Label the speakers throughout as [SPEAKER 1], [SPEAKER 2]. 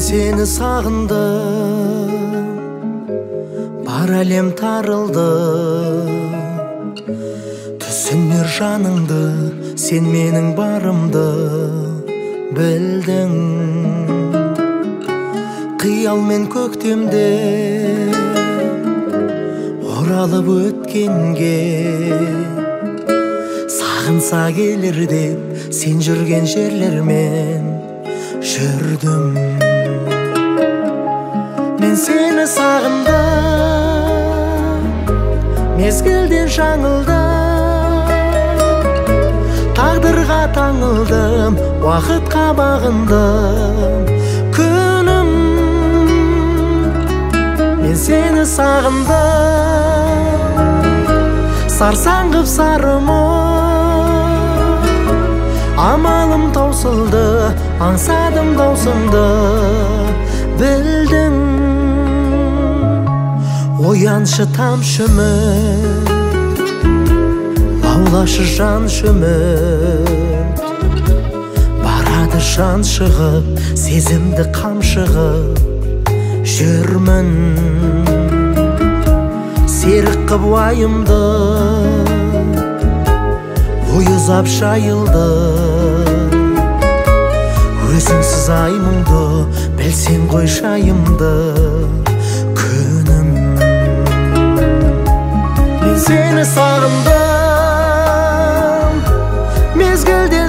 [SPEAKER 1] сені сағындым, бар әлем тарылды. Түсінер жаныңды, сен менің барымды білдің. Қиял мен көктемде оралып өткенге, сағынса келер деп сен жүрген жерлермен жүрдім. Мен сені сағындым, мезгілден жаңылдым, тағдырға таңылдым, уақытқа бағындым. Күнім, мен сені сағындым, сарсаң қып сарымын, амалым таусылды, аңсадым даусыңды білдің. Ояншы тамшымын, лаулашы жан шүмін, барады жан шығып, сезімді қамшығып жүрмін. Серік қып уайымды, ой ұзап шайылды, өзіңсіз ай мұңды, білсең ғой жайымды. Күнім, мен сені сағындым, мезгілден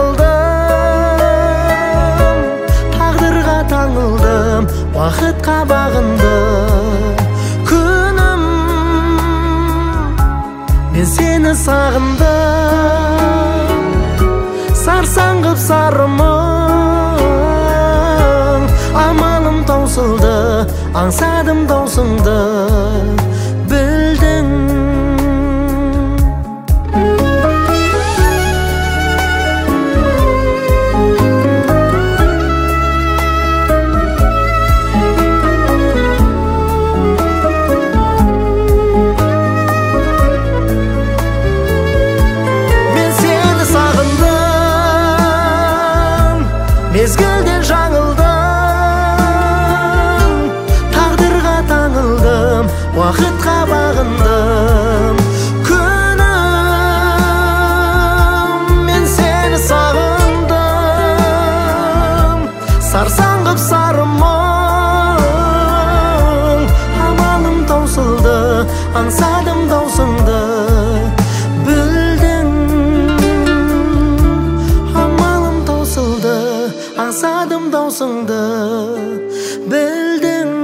[SPEAKER 1] жаңылдым, тағдырға таңылдым, уақытқа бағындым. Күнім, мен сені сағындым, сарсаң қып сарымын, амалым таусылды, аңсадым даусыңды білдің. Мезгілден жаңылдым, тағдырға таңылдым, уақытқа бағындым. Күнім, мен сені сағындым, сарсаң қып сарымын, амалым таусылды, аңсадым даусыңды білдің. Амалым таусылды, аңсадым даусыңды білдің.